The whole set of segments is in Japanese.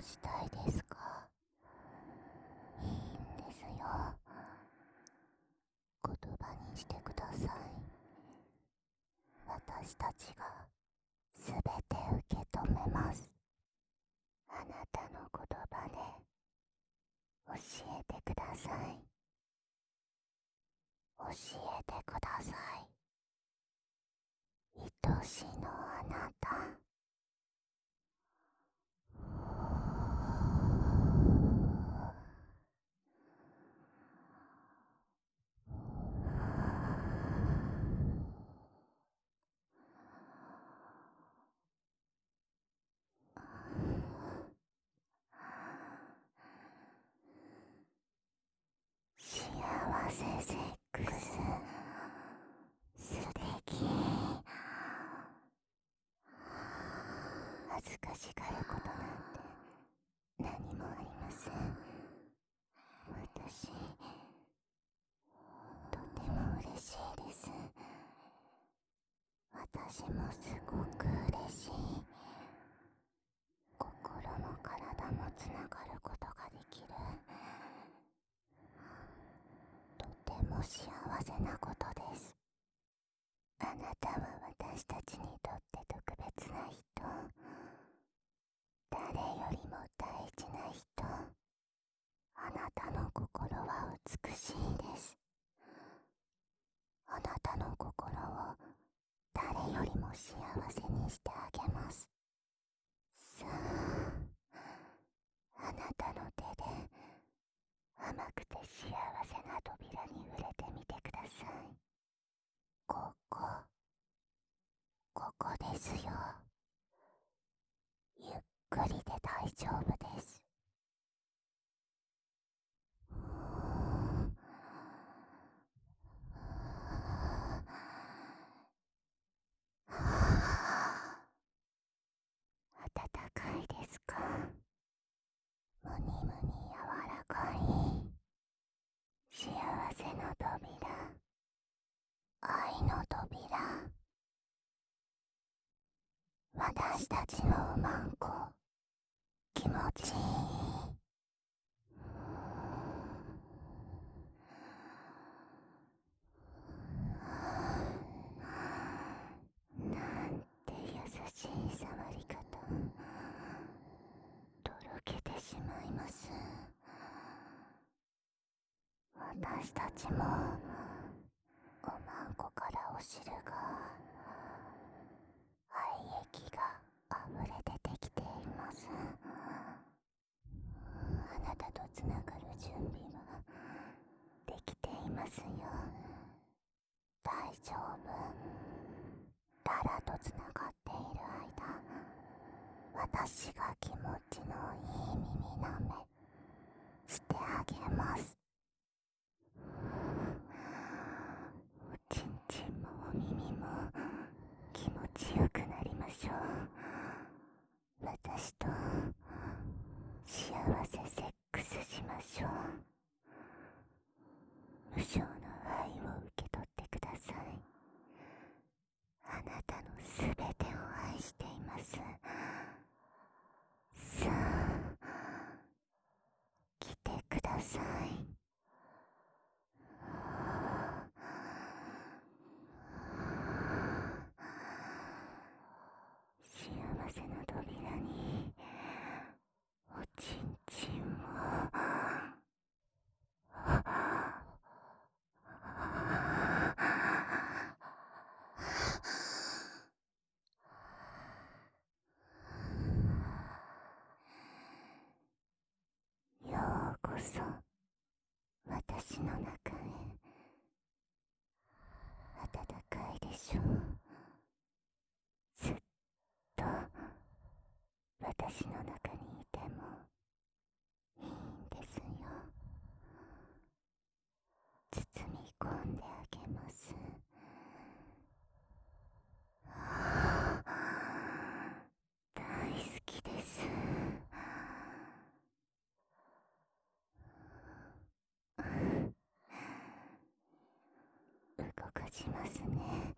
したいですか？いいんですよ。言葉にしてください。私たちがすべて受け止めます。あなたの言葉で教えてください。教えてください。愛しのあなた。幸せセックス素敵。恥ずかしがることなんて何もありません。私とても嬉しいです。私もすごく嬉しい。心も体もつながることができる。とても幸せなことです。あなたは私たちにとって特別な人。誰よりも大事な人。あなたの心は美しいです。あなたの心を誰よりも幸せにしてあげます。さあ、あなたの手で甘くて幸せな扉に触れてみてください。ここですよ。ゆっくりで大丈夫です。暖かいですか？むにむに柔らかい幸せの扉、愛の扉。私たちのうまんこ気持ちいい。なんて優しい触り方。とろけてしまいます。私たちもおまんこからお汁が愛液が溢れ出てきています。あなたとつながる準備はできていますよ。大丈夫。ララとつながっている間、私が気持ちのいい耳なめしてあげます。おちんちんもお耳も気持ちよくなりましょう。私と幸せセックスしましょう。無償の愛を受け取ってください。あなたのすべてを愛しています。さあ、来てください。幸せの扉におちんちんをようこそ私の中へ。暖かいでしょう。ずっと私の中にいてもいいんですよ。包み込んであげます。大好きです。動かしますね。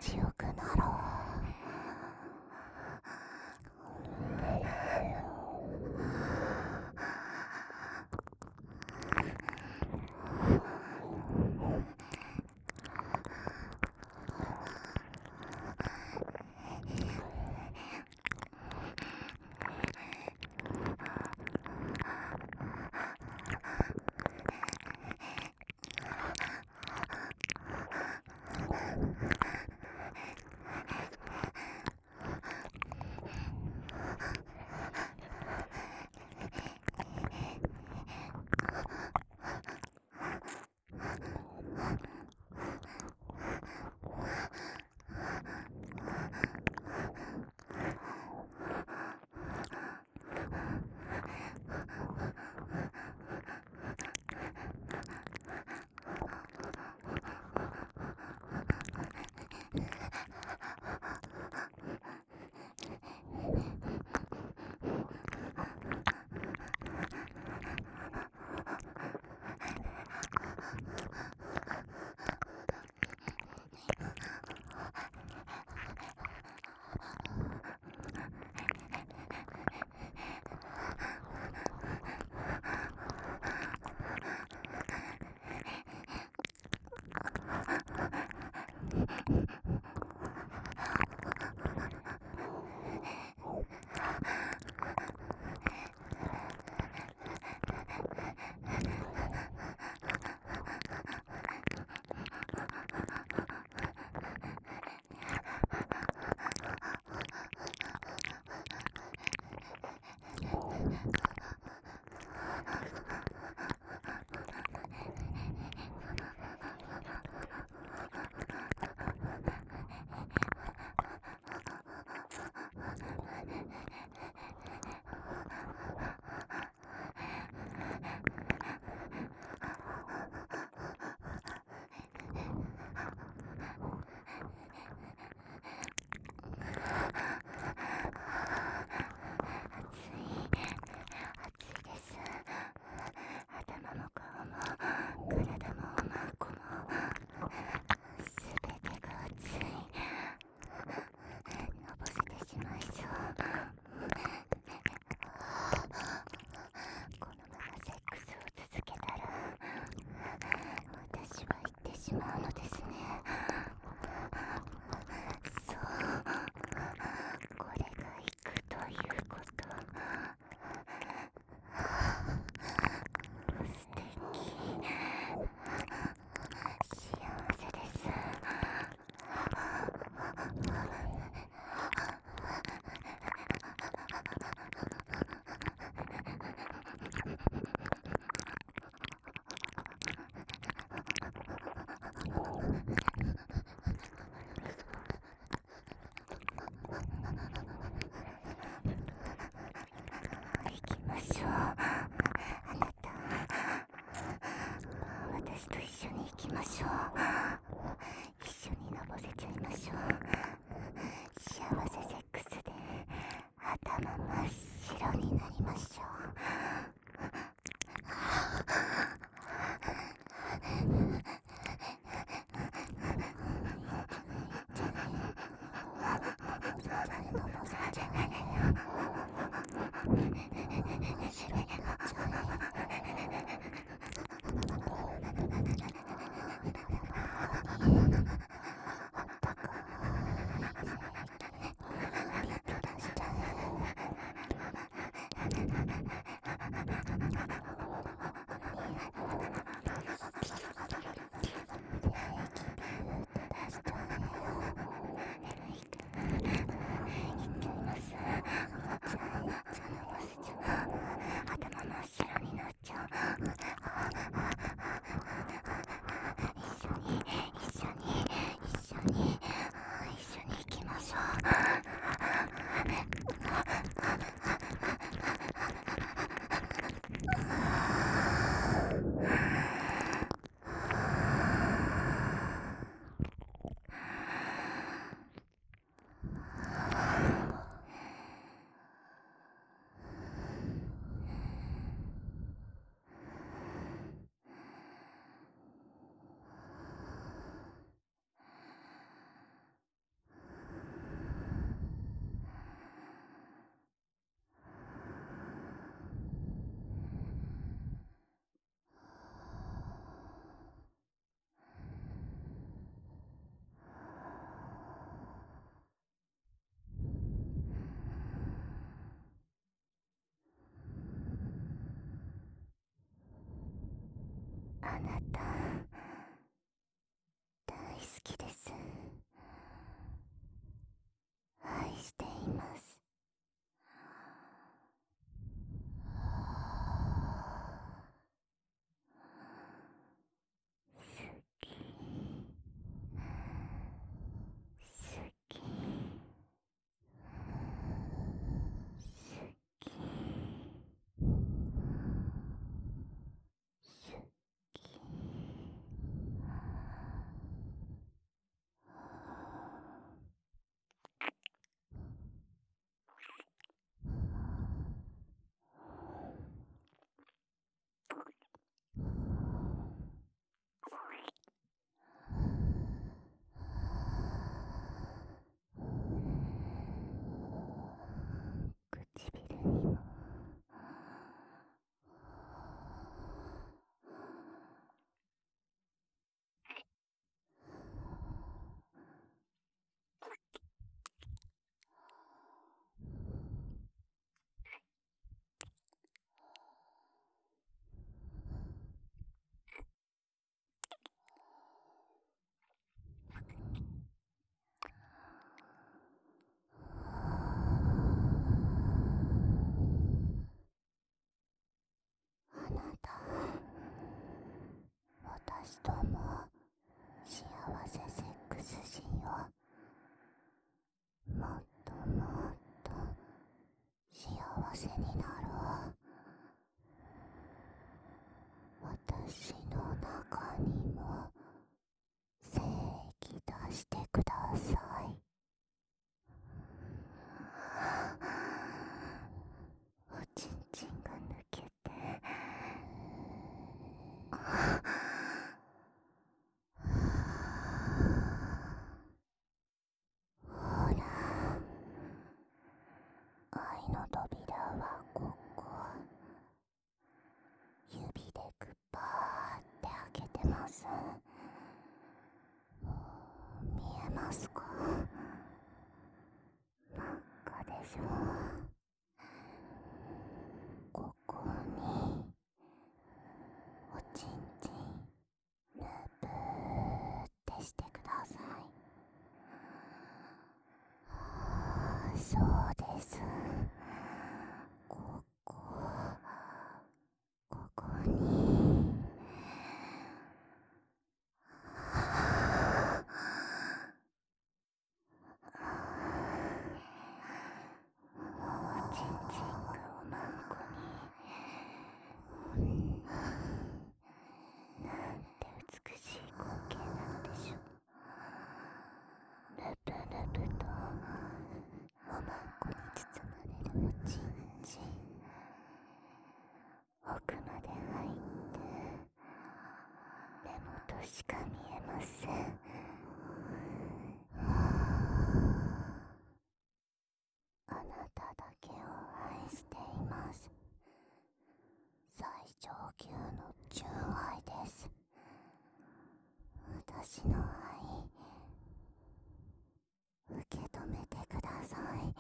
強くなろう。 あなた大好きです。愛しています。好き好き好き唇にもあなた私とも幸せセックスしよう。もっともっと幸せになろう。私の中にも精液出してください。おちんちんが抜けてほら、愛の扉はここ。指でグッパーって開けてます。見えますか？真っ赤でしょ。ここにおちんちんぬぷーってしてください。そうです。ここここにおちんちんがおまんこに。なんて美しい光景なのでしょう。ぬぷぬぷとおまんこに包まれるおちんちん。奥まで入って目元しか見えません。あなただけを愛しています。最上級の純愛です。私の愛受け止めてください。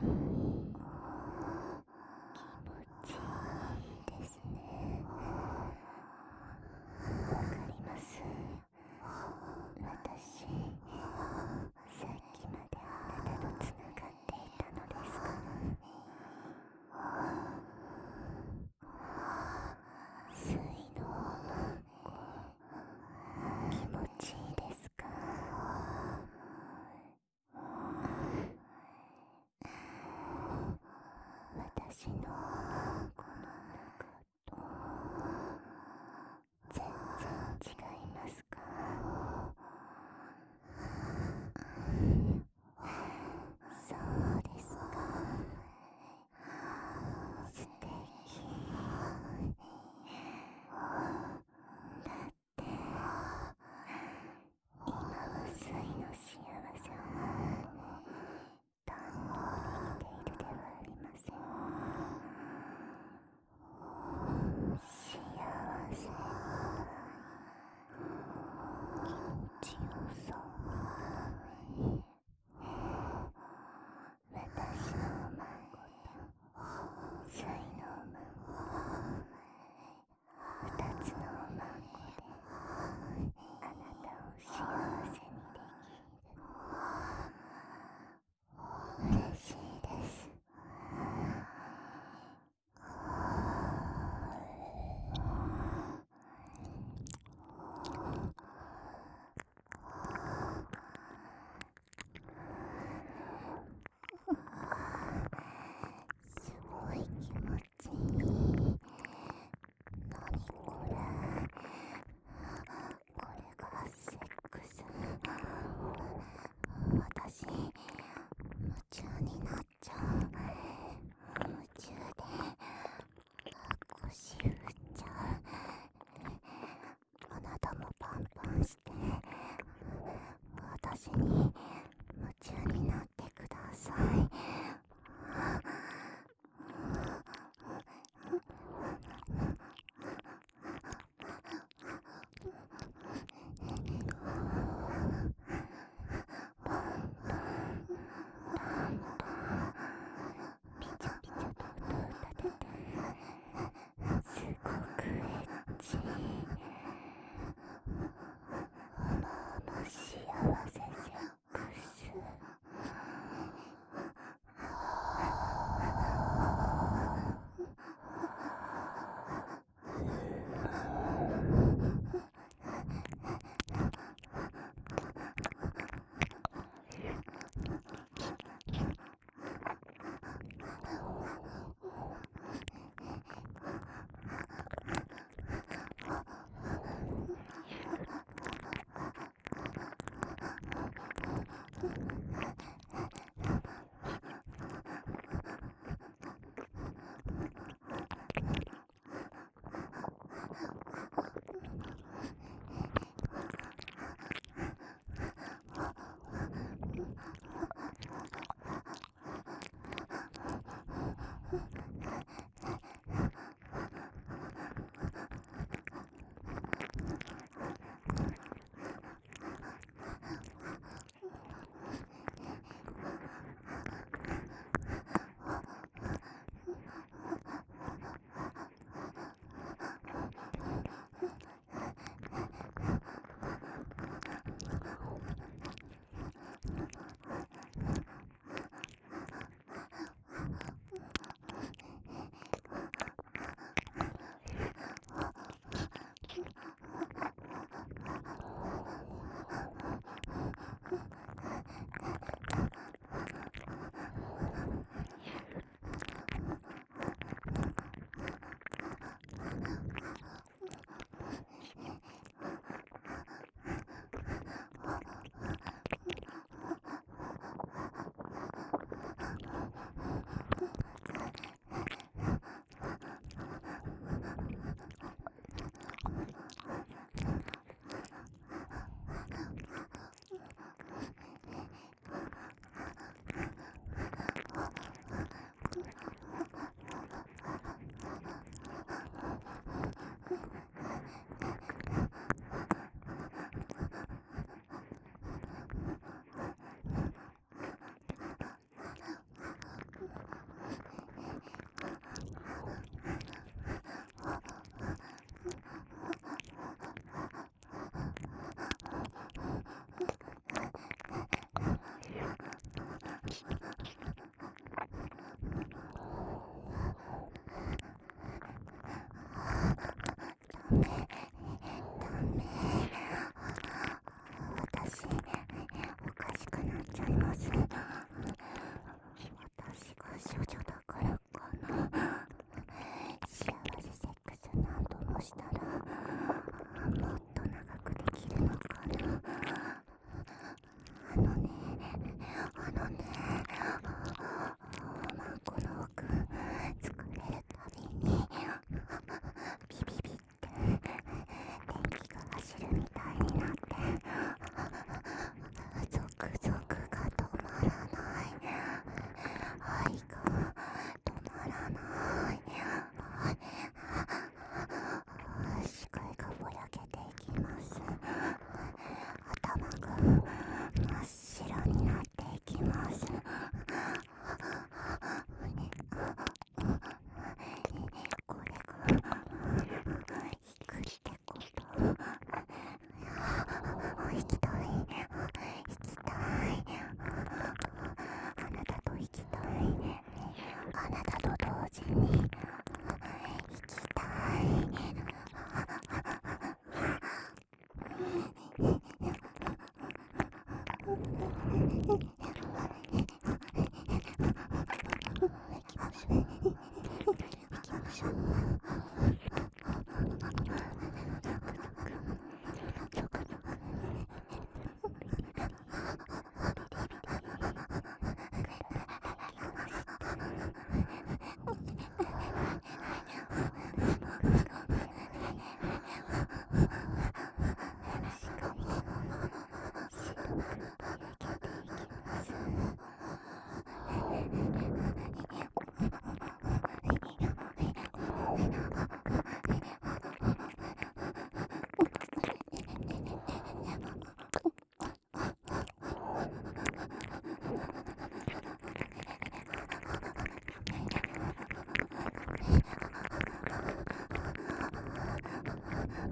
いですね。わかります。私、さっきまであなたとつながっていたのですから。水の気持ちいいですか？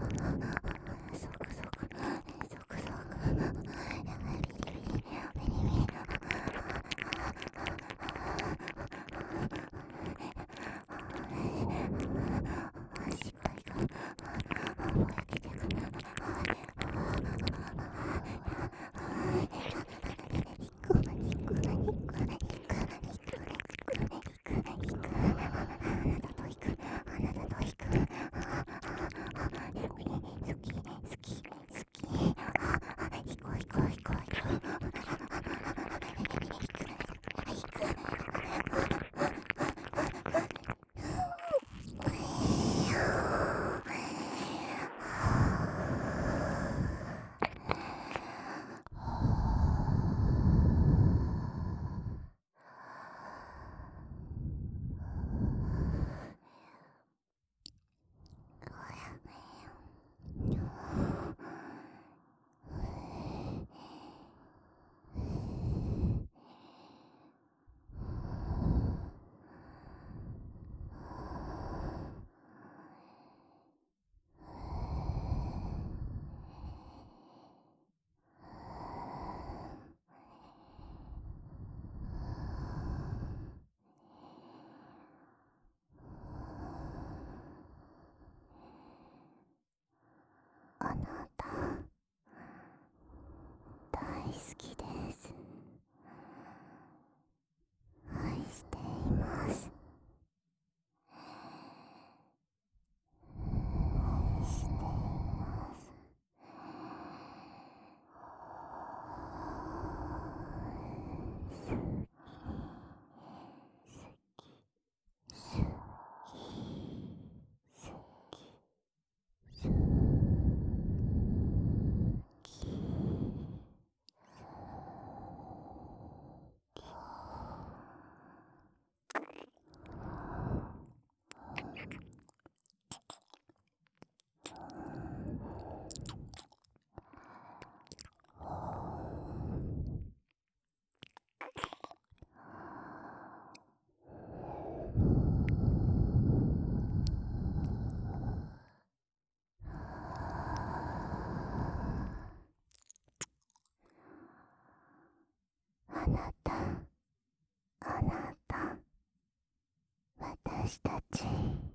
ゾクゾクゾクゾクビリビリビリビリ視界がぼやけてくる。あなた大好きです。愛しています。愛しています。あなた、あなた、私たち